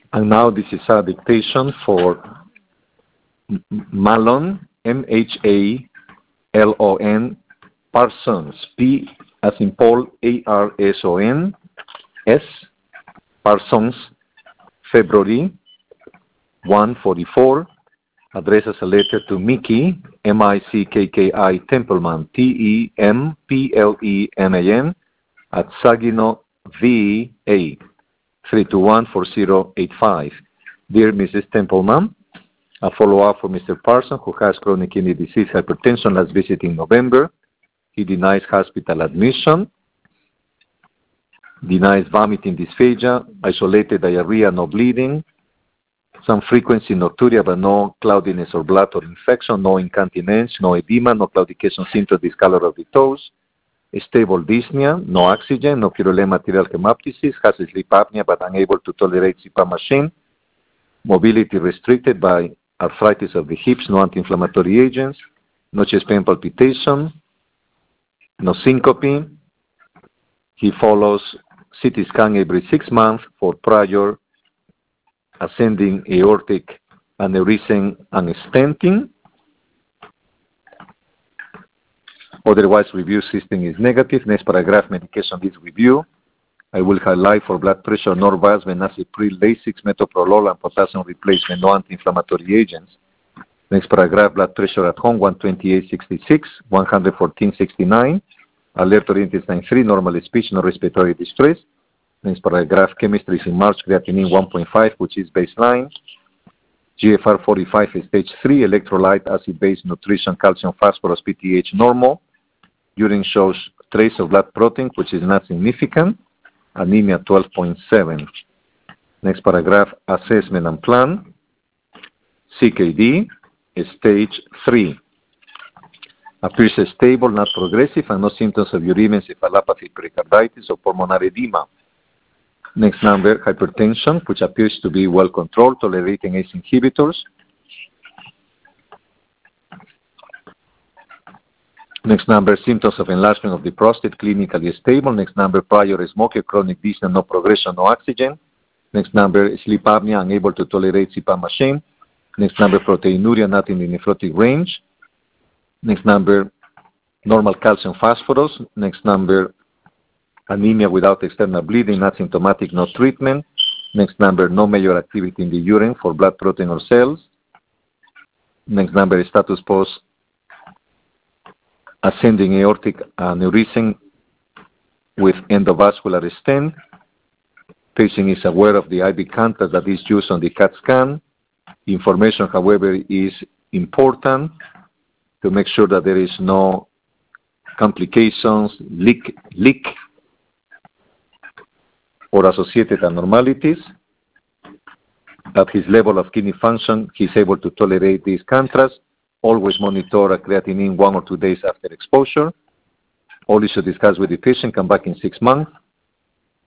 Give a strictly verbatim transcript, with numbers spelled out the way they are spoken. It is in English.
And now this is a dictation for Malon, M H A L O N, Parsons, P as in Paul, A R S O N, S, Parsons, February one forty-four, addresses a letter to Mickey, M I C K K I Templeman, T E M P L E M A N, at Saginaw, V A, three two one four zero eight five. Dear Missus Templeman, a follow-up for Mister Parsons, who has chronic kidney disease hypertension, last visit in November. He denies hospital admission, denies vomiting, dysphagia, isolated diarrhea, no bleeding, some frequency nocturia, but no cloudiness or blood or infection, no incontinence, no edema, no claudication symptoms, discolor of the toes, stable dyspnea, no oxygen, no purulent material hemoptysis, has sleep apnea but unable to tolerate C PAP machine, mobility restricted by arthritis of the hips, no anti-inflammatory agents, no chest pain palpitation, no syncope. He follows C T scan every six months for prior ascending aortic aneurysm and stenting. Otherwise, review system is negative. Next paragraph, medication is review. I will highlight for blood pressure, Norvasc, Benazepril, Lasix, metoprolol, and potassium replacement, no anti-inflammatory agents. Next paragraph, blood pressure at home, one twenty-eight sixty-six, one fourteen sixty-nine. Alert oriented sign three, normal speech, no respiratory distress. Next paragraph, chemistry is in March, creatinine one point five, which is baseline. G F R forty-five is stage three, electrolyte, acid-base, nutrition, calcium, phosphorus, P T H normal. Urine shows trace of blood protein, which is not significant. Anemia twelve point seven. Next paragraph, assessment and plan. C K D is stage three. Appears stable, not progressive, and no symptoms of uremia, encephalopathy, pericarditis, or pulmonary edema. Next number, hypertension, which appears to be well controlled, tolerating A C E inhibitors. Next number, symptoms of enlargement of the prostate, clinically stable. Next number, prior smoker, chronic dyspnea, no progression, no oxygen. Next number, sleep apnea, unable to tolerate C PAP machine. Next number, proteinuria, not in the nephrotic range. Next number, normal calcium phosphorus. Next number, anemia without external bleeding, not symptomatic, no treatment. Next number, no major activity in the urine for blood protein or cells. Next number, status post ascending aortic aneurysm with endovascular stent. Patient is aware of the I V contrast that is used on the CAT scan. Information, however, is important to make sure that there is no complications, leak, leak, or associated abnormalities. At his level of kidney function, he's able to tolerate this contrast. Always monitor a creatinine one or two days after exposure. Always should discuss with the patient, come back in six months.